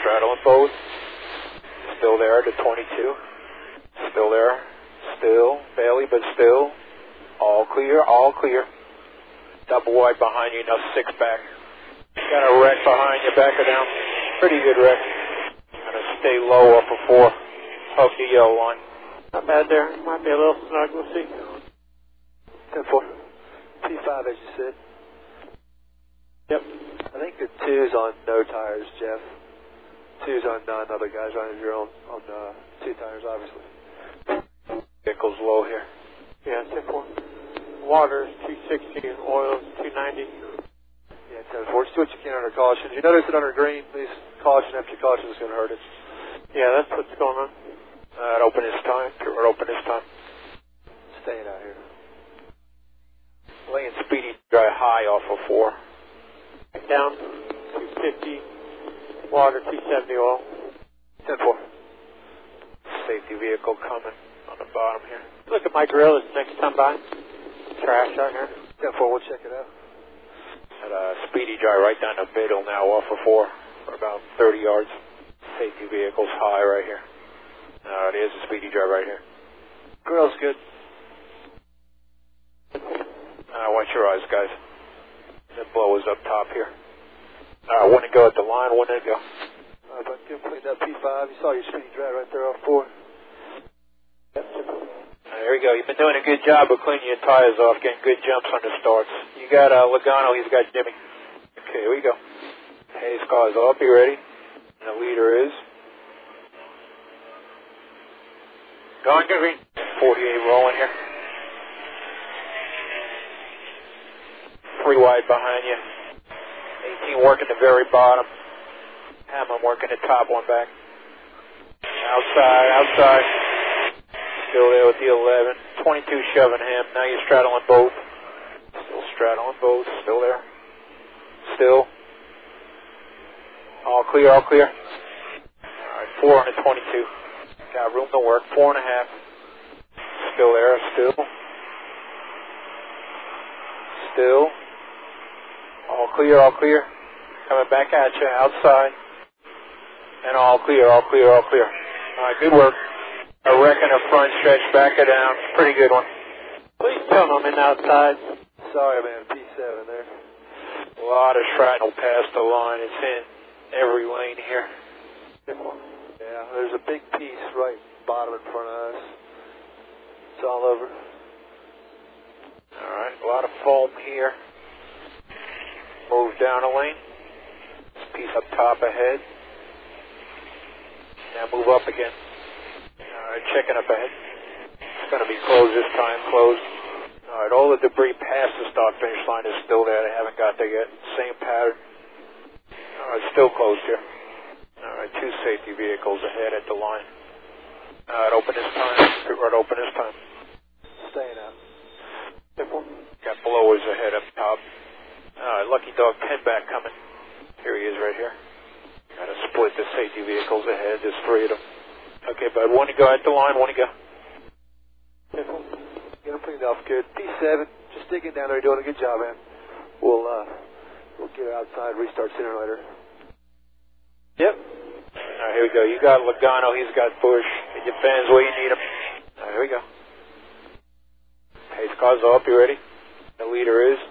Straddling both. Still there to 22. Still there. Still. Barely, but still. All clear, all clear. Double wide behind you, now 6 back. Got a wreck behind you, back her down. Pretty good wreck. Gonna stay low off of 4. Hug the yellow line. Not bad there. Might be a little snug, we'll see. 10-4. P5 as you said. Yep. I think the 2's on no tires, Jeff. 2's on none, other guys on your own on 2 tires, obviously. Vehicle's low here. Yeah, 10-4. Water is 260 and oil is 290. Yeah, 10-4. Just do what you can under caution. You notice it under green, please caution after caution is going to hurt it. Yeah, that's what's going on. Open this time. Or open this time. Staying out here. Laying speedy dry high off of 4. Down 250. Water 270 oil. 10-4. Safety vehicle coming on the bottom here. Look at my grill this next time by. Trash out here. 10-4, we'll check it out. At speedy dry right down the middle now off of 4 for about 30 yards. Safety vehicle's high right here. It is a speedy dry right here. Grill's good. Watch your eyes, guys. The blow is up top here. When to go at the line, when to go. If I can clean up P5, you saw your speedy dry right there off 4. There you go. You've been doing a good job of cleaning your tires off, getting good jumps on the starts. You got Logano, he's got Jimmy. Okay, here we go. Hayes car's up, you ready? And the leader is going green. 48 rolling here. 3 wide behind you. 18 working the very bottom. Hamlin working the top one back. Outside. Still there with the 11. 22 shoving him. Now you're straddling both. Still straddling both. Still there. Still. All clear, all clear. Alright, 4 on the 22. Got room to work. 4.5. Still there. Still. All clear, all clear. Coming back at you. Outside. And all clear, all clear, all clear. Alright, good work. A wreck in the front stretch, back it down. Pretty good one. Please tell them I'm in outside. Sorry, man. P7 there. A lot of shrapnel past the line. It's in every lane here. Yeah, there's a big piece right bottom in front of us. It's all over. Alright, a lot of foam here. Move down a lane. This piece up top ahead. Now move up again. Alright, checking up ahead. It's going to be closed this time, closed. Alright, all the debris past the start finish line is still there. They haven't got there yet. Same pattern. Alright, still closed here. Alright, 2 safety vehicles ahead at the line. Alright, open this time. Right, open this time. Staying out. Got blowers ahead up top. Alright, Lucky Dog 10 back coming. Here he is right here. Got to split the safety vehicles ahead. There's 3 of them. Okay, bud. One to go at the line. One to go. Get him cleaned off good. P7, just digging down there, doing a good job, man. We'll get outside, restart sooner or later. Yep. Alright, here we go. You got Logano, he's got Bush. It depends where you need him. Alright, here we go. Pace car's up, you ready? The leader is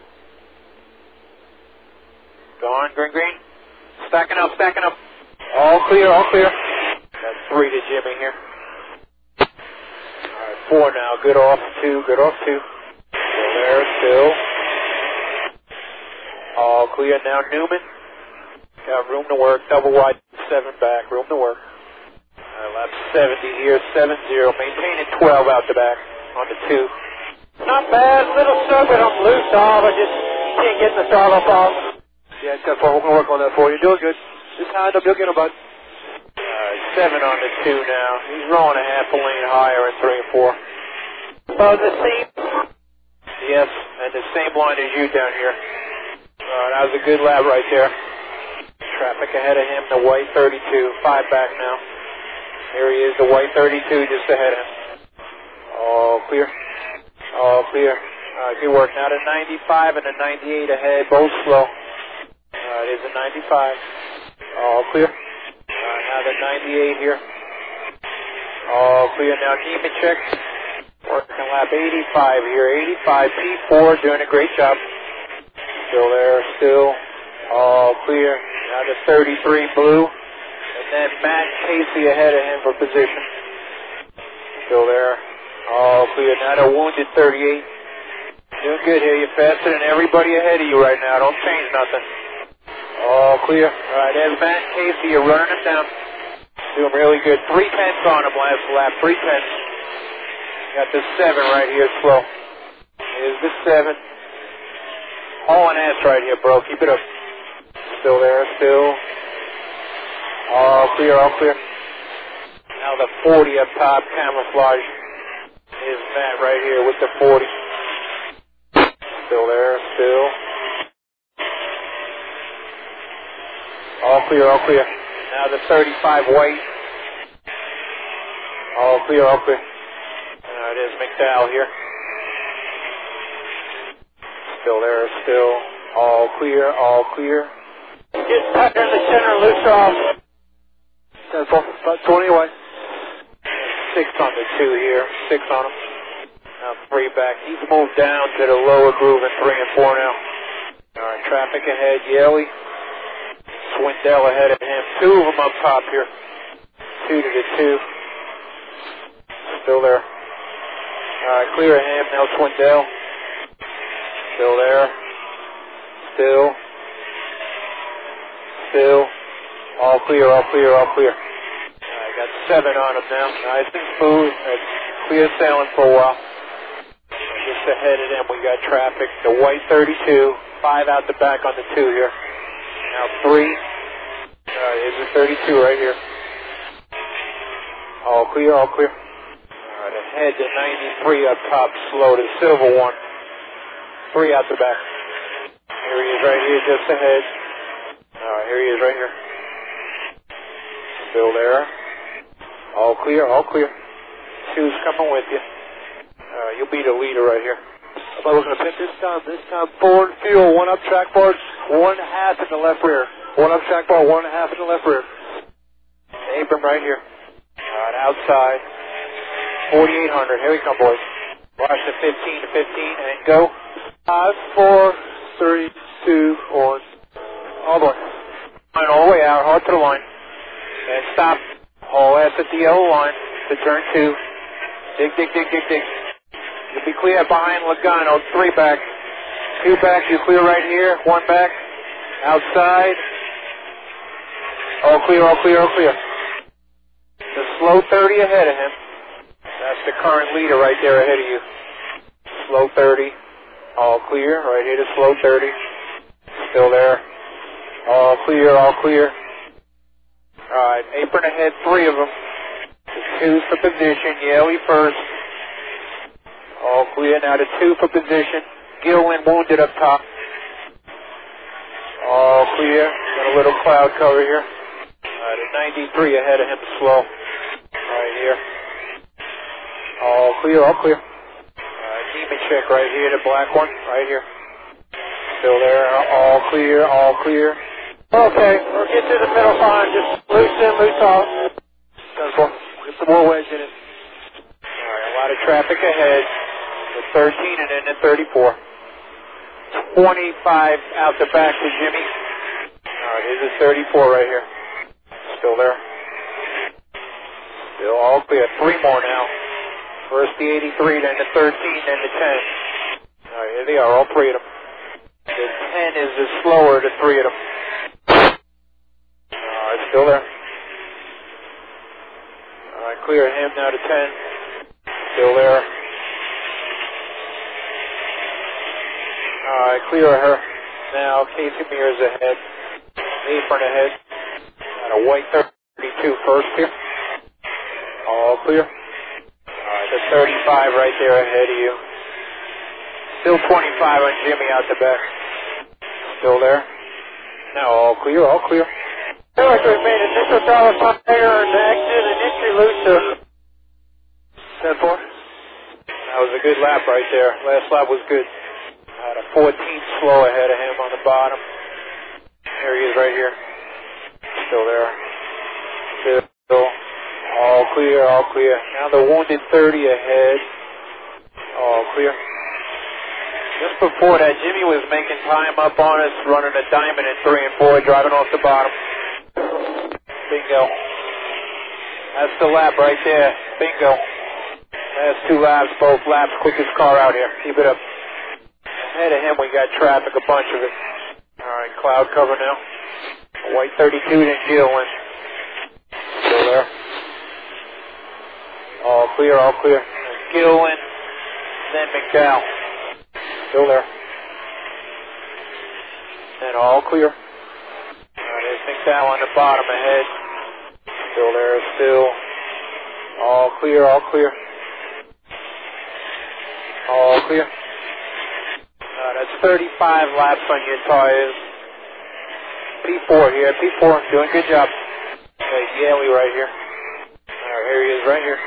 going, green. Stacking up. All clear. Got 3 to Jimmy here. Alright, 4 now. Good off 2. Still there, All clear now, Newman. Got room to work. Double wide, 7 back. Room to work. Lap 70 here, 7-0. Maintaining 12 out the back on the 2. Not bad. Little snug, but I'm loose off. I just can't get the throttle off. Yeah, 10-4. We're going to work on that for you. You're doing good. Just hand up. You'll get him, bud. 7 on the 2 now. He's rolling a half a lane higher in 3 and 4. The same. Yes, and the same line as you down here. That was a good lap right there. Traffic ahead of him, the white 32. 5 back now. Here he is, the white 32 just ahead of him. All clear. Good work. Now the 95 and the 98 ahead, both slow. It is a 95. All clear. 98 here. All clear now. Nemechek. Working lap 85 here. 85 P4. Doing a great job. Still there. Still. All clear. Now to 33 Blue. And then Matt Casey ahead of him for position. Still there. All clear. Now to wounded 38. Doing good here. You're faster than everybody ahead of you right now. Don't change nothing. All clear. All right, there's Matt Casey. You're running him down. Doing really good. 3 tenths on him last lap. 3 tenths. Got the 7 right here slow. Here's the 7. Hauling ass right here, bro. Keep it up. Still there. Still. All clear. All clear. Now the 40 up top. Camouflage. Is Matt right here with the 40. Still there. Still. All clear, all clear. Now the 35 White. All clear, all clear. It is McDowell here. Still there, still. All clear, all clear. Get back in the center, loose off. 10-4, about 20 away. 6 on the 2 here. 6 on him. Now 3 back. He's moved down to the lower groove in 3 and 4 now. All right, traffic ahead. Yeley. Swindell ahead of him. 2 of them up top here. 2 to the 2. Still there. All right, clear of him. Now Swindell. Still there. Still. Still. All clear, all clear, all clear. All right, got 7 on him now. Nice and smooth. That's clear sailing for a while. Just ahead of them, we got traffic. The White 32. 5 out the back on the 2 here. Now 3. Here's the 32 right here. All clear, all clear. All right, ahead to 93 up top, slow to silver 1. 3 out the back. Here he is right here, just ahead. All right, here he is right here. Still there. All clear, all clear. 2's coming with you. You'll be the leader right here. I'm looking to pit this time. This time forward fuel, 1 up track bar, 1.5 in the left rear. 1 up track bar, 1.5 in the left rear. Abram right here. All right, outside. 4,800. Here we come, boys. Watch the 15 to 15 and go. 5, 4, 3, 2, 1. All the way. Line all the way out, hard to the line. And stop. Haul ass at the yellow line to turn 2. Dig, dig, dig, dig, dig. You'll be clear behind Logano. 3 back. 2 back. You clear right here. 1 back. Outside. All clear, all clear, all clear. The slow 30 ahead of him. That's the current leader right there ahead of you. Slow 30. All clear. Right here to slow 30. Still there. All clear, all clear. Alright, apron ahead, 3 of them. The 2's for position. Yeley first. All clear. Now the 2 for position. Gillen wounded up top. All clear. Got a little cloud cover here. Alright, 93 ahead of him, slow. Right here. All clear, all clear. Nemechek right here, the black one, right here. Still there, all clear, all clear. Okay, we'll get to the middle line. Just loose in, loose off. 10-4. Get some more wedge in it. Alright, a lot of traffic ahead. The 13 and then the 34. 25 out the back to Jimmy. Alright, here's the 34 right here. Still there. Still all clear. 3 more now. First the 83, then the 13, then the 10. Alright, here they are, all 3 of them. The 10 is the slower, the 3 of them. Alright, still there. Alright, clear him now to 10. Still there. Alright, clear her. Now Casey Mears ahead. Apron ahead. Got a White 32 first here. All clear. Alright, the 35 right there ahead of you. Still 25 on Jimmy out the back. Still there. Now all clear, all clear. Feel like we made initial dollar fire and exit and entry loose. 10-4. That was a good lap right there. Last lap was good. Had a 14 slow ahead of him on the bottom. There he is right here. Still there. Still. clear, all clear. Now the wounded 30 ahead. All clear. Just before that, Jimmy was making time up on us, running a diamond in 3 and 4, driving off the bottom. Bingo. That's the lap right there. Bingo. That's 2 laps, both laps. Quickest car out here. Keep it up. Ahead of him, we got traffic, a bunch of it. All right, cloud cover now. White 32, then Gillen. Still there. All clear, all clear. Gillen, then McDowell. Still there. And all clear. There's McDowell on the bottom ahead. Still there, still. All clear, all clear. All clear. That's 35 laps on your tires. P4 here. P4 doing a good job. Yaley right here. Here he is right here.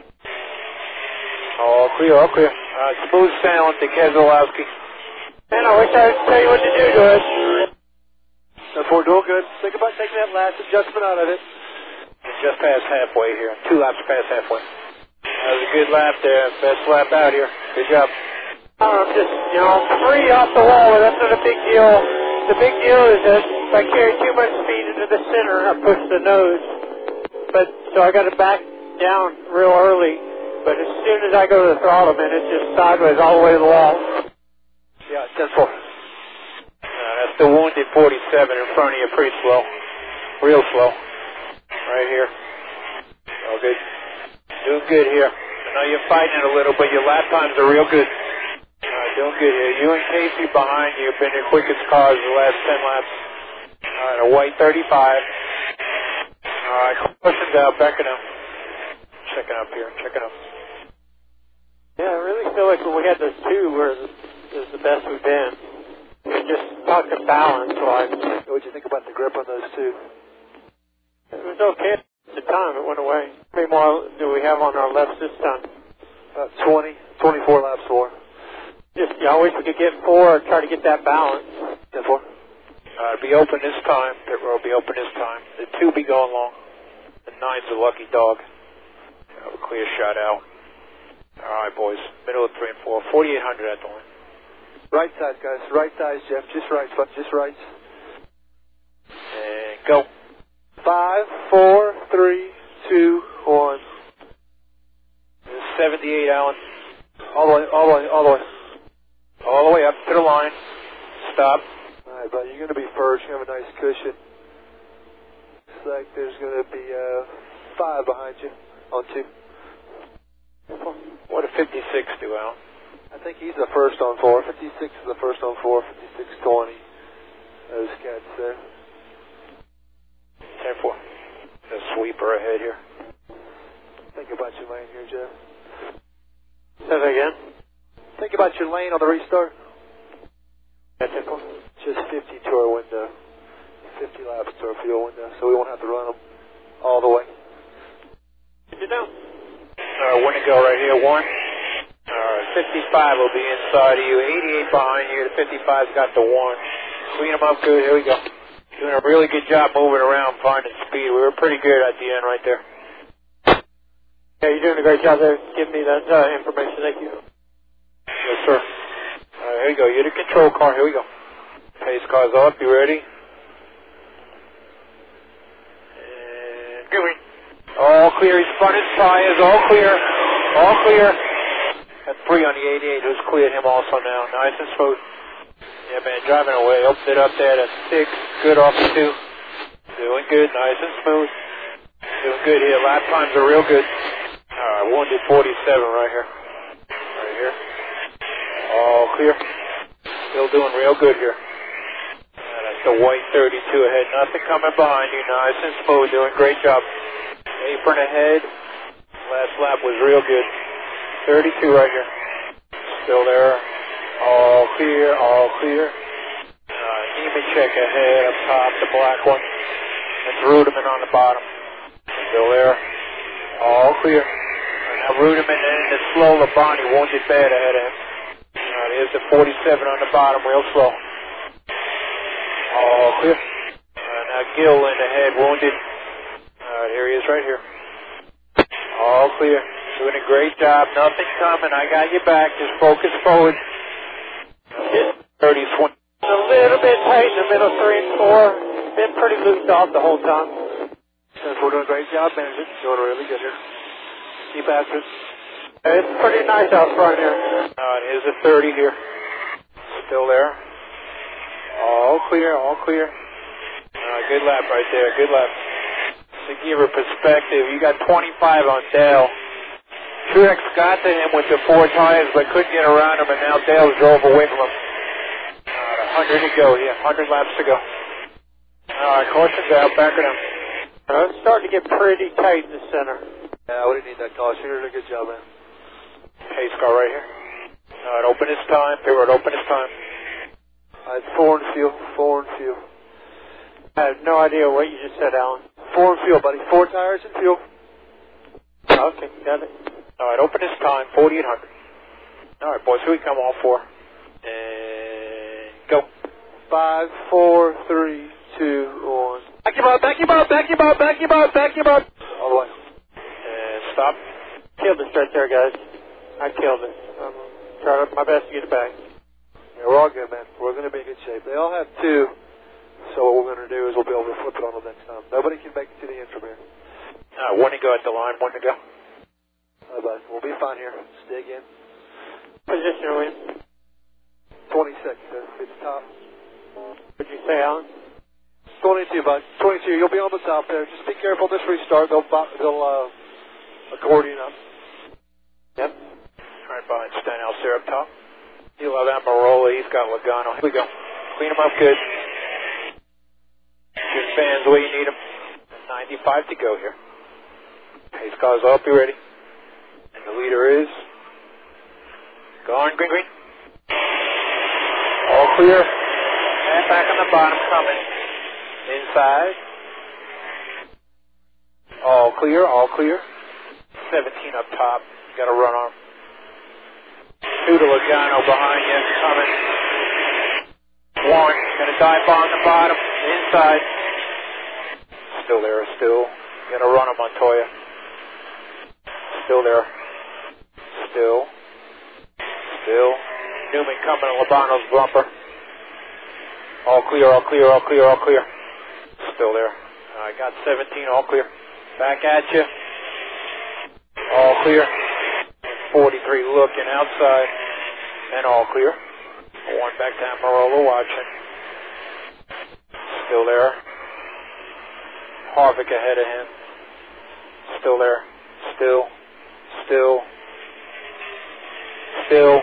All clear, all clear. Smooth sailing to Keselowski. Man, I wish I could tell you what to do to it. So far, doing good. Think about taking that last adjustment out of it. Just past halfway here. 2 laps past halfway. That was a good lap there. Best lap out here. Good job. I'm just, I'm 3 off the wall, but that's not a big deal. The big deal is that if I carry too much speed into the center, I push the nose. So I got to back down real early. But as soon as I go to the throttle, man, it's just sideways all the way to the wall. Yeah, 10-4. That's the wounded 47 in front of you, pretty slow. Real slow. Right here. All good. Doing good here. I know you're fighting it a little, but your lap times are real good. Doing good here. You and Casey behind you have been your quickest cars the last 10 laps. All right, a white 35. All right, caution's out, backing up. Checking up here, checking up. Yeah, I really feel like when we had those 2 is the best we've been. We just talking balance-wise. What did you think about the grip on those 2? It was okay at the time. It went away. How many more do we have on our left this time? About 24 laps more. I wish we could get 4 or try to get that balance. 10-4. Be open this time. Pit road be open this time. The 2 be going long. The 9's a lucky dog. A clear shot out. All right, boys. Middle of 3 and 4. 4,800 at the line. Right side, guys. Right side, Jeff. Just right, just right. And go. 5, 4, 3, 2, 1. 78, Alan. All the way. All the way up to the line. Stop. All right, buddy. You're going to be first. You have a nice cushion. Looks like there's going to be 5 behind you on 2. What did 56 do, Alan? I think he's the first on 4. 56 is the first on 4. 56-20. Those cats there. 10-4. The sweeper ahead here. Think about your lane here, Jeff. Say that again? Think about your lane on the restart. That's it. Just 50 to our window. 50 laps to our fuel window, so we won't have to run them all the way. Sit down. When to go right here, 1. 55 will be inside of you. 88 behind you. The 55's got the 1. Clean them up good. Here we go. Doing a really good job moving around, finding speed. We were pretty good at the end right there. Yeah, you're doing a great job there. Give me that information. Thank you. Yes, sir. Here you go. You're the control car. Here we go. Pace car's up. You ready? And going. All clear. He's front his tires. All clear. All clear. Got 3 on the 88 who's cleared him also now. Nice and smooth. Yeah, man. Driving away. Opens it up there. That's 6. Good off the 2. Doing good. Nice and smooth. Doing good here. Lap times are real good. Alright, wounded 47 right here. Right here. All clear. Still doing real good here. That's the white 32 ahead. Nothing coming behind you. Nice and smooth. Doing great job. Apron ahead. Last lap was real good. 32 right here. Still there. All clear. All clear. Nemechek ahead up top, the black one. That's Ruderman on the bottom. Still there. All clear. Now Ruderman and the slow Labonte wounded bad ahead of him. Here's the 47 on the bottom, real slow. All clear. Now Gill in the head, wounded. Here he is right here. All clear. Doing a great job. Nothing coming. I got you back. Just focus forward. Hit 30 swing. A little bit tight in the middle, 3 and 4. Been pretty loose off the whole time. We're doing a great job managing. Doing really good here. Keep after it. It's pretty nice out front here. Here's a 30 here. Still there. All clear, all clear. Good lap right there, good lap. To give her perspective, you got 25 on Dale. Truex got to him with the 4 tires, but couldn't get around him, and now Dale drove away from him. 100 to go, 100 laps to go. Caution Dale, back it up. It's starting to get pretty tight in the center. Yeah, we didn't need that caution. You did a good job, man. Pace car right here. Open this time, Pivot, open this time. It's 4 and fuel, 4 and fuel. I have no idea what you just said, Alan. 4 and fuel, buddy. 4 tires and fuel. Okay, got it. Open this time, 4,800. Alright, boys, here we come, all 4. And go. 5, 4, 3, 2, 1. Back him up, back him up, back him up, back him up, back him up. All the way. And stop. Killed this right there, guys. I killed it. I'm trying my best to get it back. Yeah, we're all good, man. We're going to be in good shape. They all have 2, so what we're going to do is we'll be able to flip it on them next time. Nobody can make it to the end from here. 1 to go at the line, 1 to go. Bye-bye. We'll be fine here. Just dig in. Position win. 26 to the top. What'd you say, Alan? 22, bud. 22. You'll be on the top there. Just be careful on this restart. They'll accordion up. Yep. Right behind Stenhouse there up top. He'll have Amarola. He's got Logano. Here we go. Clean him up good. Good fans the way you need them. 95 to go here. Pace cars up. You ready? And the leader is... Go on, green, green. All clear. And back on the bottom coming. Inside. All clear, all clear. 17 up top. Got a run on. 2 to Logano behind you. Coming. 1. Gonna dive on the bottom. Inside. Still there, still. Gonna run him, Montoya. Still there. Still. Still. Newman coming on Logano's bumper. All clear, all clear, all clear, all clear. Still there. I got 17, all clear. Back at you. All clear. 43 looking outside. And all clear. 1 back to Amarola watching. Still there. Harvick ahead of him. Still there. Still. Still. Still.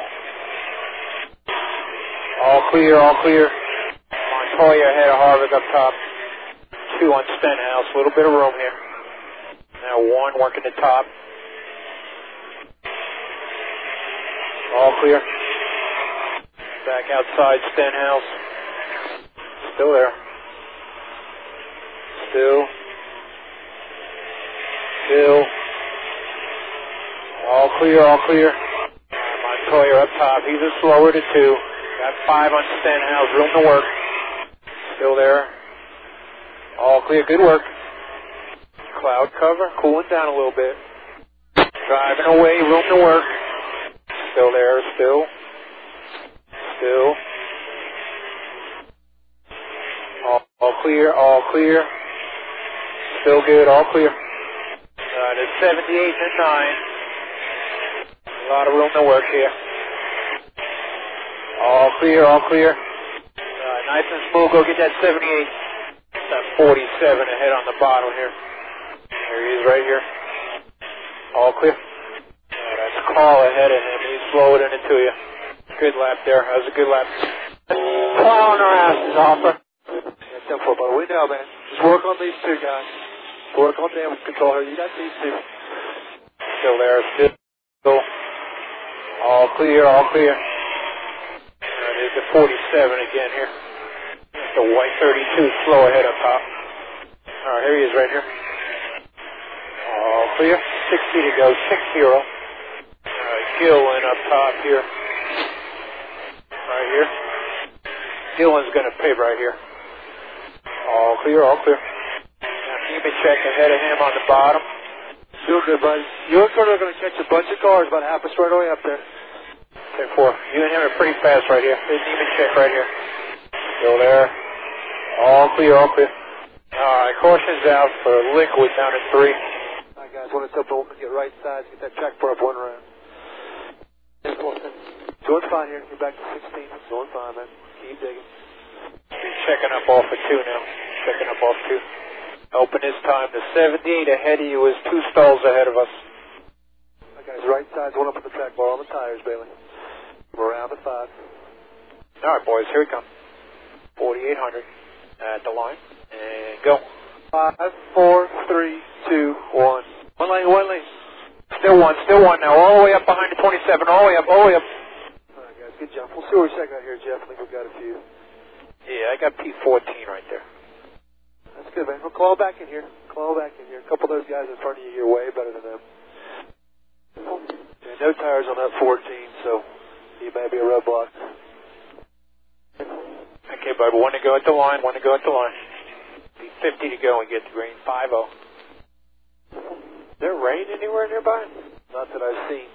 All clear, all clear. Montoya ahead of Harvick up top. 2 on Stenhouse. A little bit of room here. Now 1 working the top. All clear. Back outside Stenhouse. Still there. Still. Still. All clear, all clear. Montoya up top. He's a slower to 2. Got 5 on Stenhouse. Room to work. Still there. All clear. Good work. Cloud cover. Cooling down a little bit. Driving away. Room to work. Still there. Still. Still. All clear. All clear. Still good. All clear. There's 78 and 9. A lot of room to work here. All clear. All clear. Nice and smooth. Go get that 78. That 47 ahead on the bottom here. There he is right here. All clear. That's Carl ahead of him. He's slowing it into you. Good lap there. That was a good lap. Plowing our asses off her. Yeah, 10-4, but we know, man. Just work on these 2 guys. Work on damage control here. You got these 2. Still there. Still. All clear. All clear. There's the 47 again here. The white 32 slow ahead up top. Alright, here he is right here. All clear. 60 to go. 6-0. Alright, Gillen up top here. Right here. Gillen's going to pave right here. All clear, all clear. Now Nemechek ahead of him on the bottom. Doing good, buddy. You and Kurt are going to catch a bunch of cars about half a straightaway up there. 10-4. You and him are pretty fast right here. There's an even check right here. Still there. All clear, all clear. Alright, caution's out for liquid down at 3. Alright, guys, when it's up, we'll get right sides, get that track bar up one round. Doing fine here. You're back to 16. Doing fine, man. Keep digging. He's checking up off at 2 now. Checking up off 2. Open his time to 78 ahead of you is 2 stalls ahead of us. Alright, guys, right side's one up on the track bar on the tires, Bailey. We're around the 5. Alright, boys, here we come. 4,800 at the line. And go. 5, 4, 3, 2, 1. One lane, one lane. Still one now. All the way up behind the 27. All the way up, all the way up. Alright, guys, good job. We'll see what we check out here, Jeff. I think we've got a few. Yeah, I got P14 right there. That's good, man. We'll claw back in here. Claw back in here. A couple of those guys in front of you, you're way better than them. Okay, no tires on that 14, so you may be a roadblock. Okay, bud. 1 to go at the line. 1 to go at the line. Be 50 to go and get the green. 5-0. Is there rain anywhere nearby? Not that I've seen.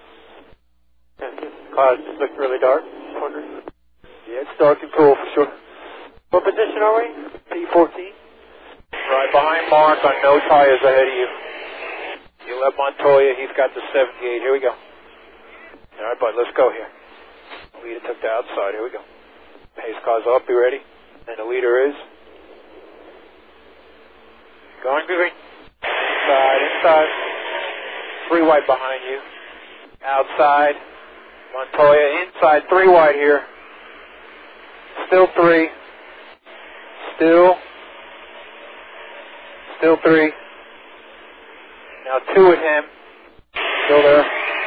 Clouds look really dark. Yeah, it's dark and cool for sure. What position are we? P14. Right behind Mark on no tires ahead of you. You left Montoya. He's got the 78. Here we go. All right, bud. Let's go here. Leader took the outside. Here we go. Pace car's up. You ready? And the leader is going green. Inside. 3 wide behind you. Outside. Montoya inside. 3 wide here. Still 3. Still 3. Now 2 at him. Still there.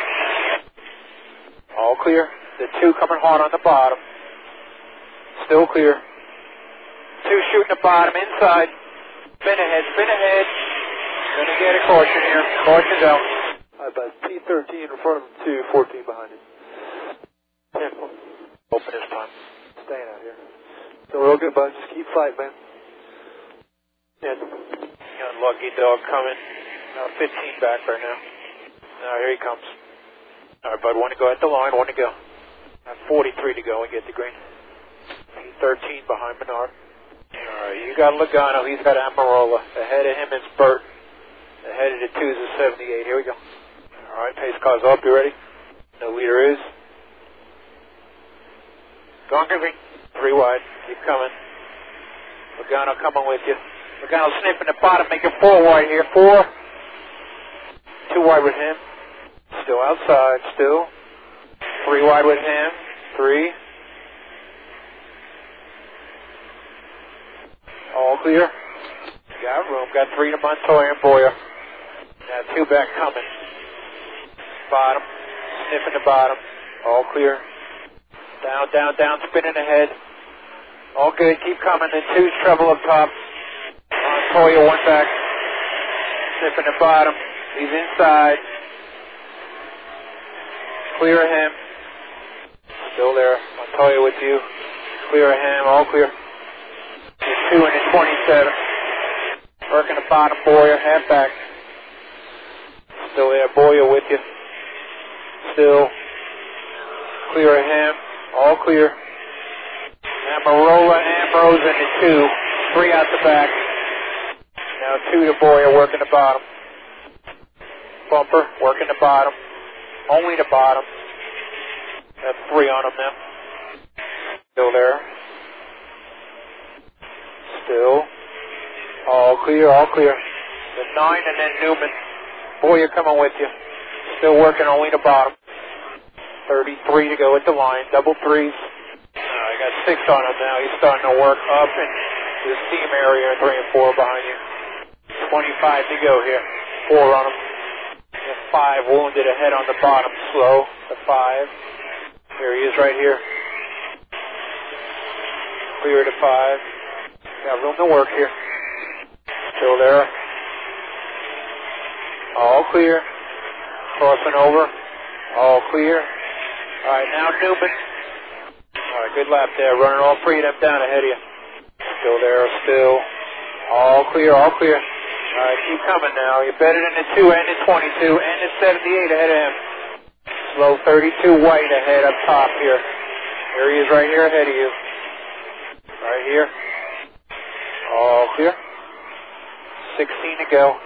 All clear. The 2 coming hard on the bottom. Still clear. 2 shooting the bottom. Inside. Spin ahead. Gonna get a caution here. Caution's out. Alright, bud. P13 in front of him, 2, 14 behind him. 10-4. Open this time. Staying out here. So real good, bud. Just keep fighting, man. Yeah. Got lucky dog coming. Now 15 back right now. Now here he comes. Alright, bud. 1 to go at the line. 1 to go. Now 43 to go and get the green. P13 behind Menard. Alright, you got Logano. He's got Amarola. Ahead of him is Burt. Ahead of the 2s is 78. Here we go. Alright, pace car's up. You ready? The leader is going green. 3 wide. Keep coming. Logano coming with you. Logano sniffing the bottom, making 4 wide here. 4. 2 wide with him. Still outside. Still. 3 wide with him. 3. All clear. Got room. Got 3 to Montoya and Boyer. Now 2 back coming. Bottom. Sniffing the bottom. All clear. Down. Spinning ahead. All good. Keep coming. Then 2's treble up top. Montoya 1 back. Sniffing the bottom. He's inside. Clear of him. Still there. Montoya with you. Clear of him. All clear. 2 and a 27. Working the bottom. Boyer. Half back. Still there. Boyer with you. Still. Clear of him. All clear. Amarola, Ambrose, and the 2. 3 out the back. Now 2 to Boyer, working the bottom. Bumper, working the bottom. Only the bottom. That's 3 on him now. Still there. Still. All clear. The 9 and then Newman. Boyer coming with you. Still working only the bottom. 33 to go at the line. Double 3s. I got 6 on him now. He's starting to work up into the seam area. 3 and 4 behind you. 25 to go here. 4 on him. And 5 wounded ahead on the bottom. Slow. The 5. Here he is right here. Clear to 5. Got room to work here. Still there. All clear. Crossing over. All clear. All right, now Newman. All right, good lap there. Running all 3 of them down ahead of you. Still there, still. All clear. Alright, keep coming now. You're better than the 2 and the 22 and the 78 ahead of him. Slow 32 white ahead up top here. Here he is right here ahead of you. Right here. All clear. 16 to go.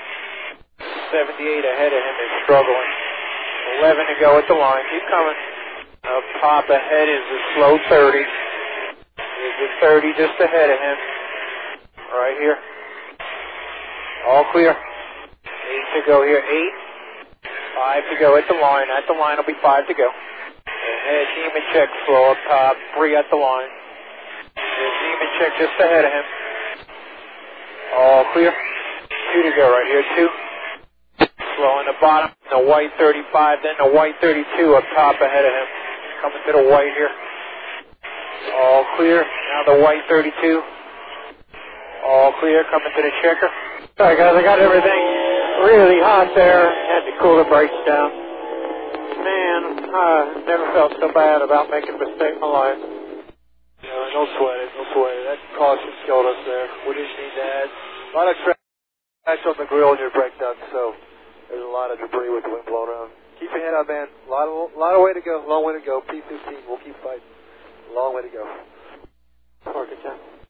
78 ahead of him is struggling. 11 to go at the line. Keep coming. Up top ahead is the slow 30. Is the 30 just ahead of him. Right here. All clear. 8 to go here. 8. 5 to go at the line. At the line will be 5 to go. Ahead, Nemechek slow up top. 3 at the line. There's Nemechek just ahead of him. All clear. 2 to go right here. 2. Slow in the bottom. The white 35. Then the white 32 up top ahead of him. Coming to the white here. All clear. Now the white 32. All clear. Coming to the checker. Sorry guys, I got everything really hot there. Had to cool the brakes down. Man, I never felt so bad about making a mistake in my life. Yeah, no sweat it, no sweat it. That caution killed us there. We didn't need that. A lot of trash on the grill and your brake duct, so there's a lot of debris with the wind blowing around. Keep your head up, man. A lot of way to go. Long way to go. P15. We'll keep fighting. Long way to go. Work it, John.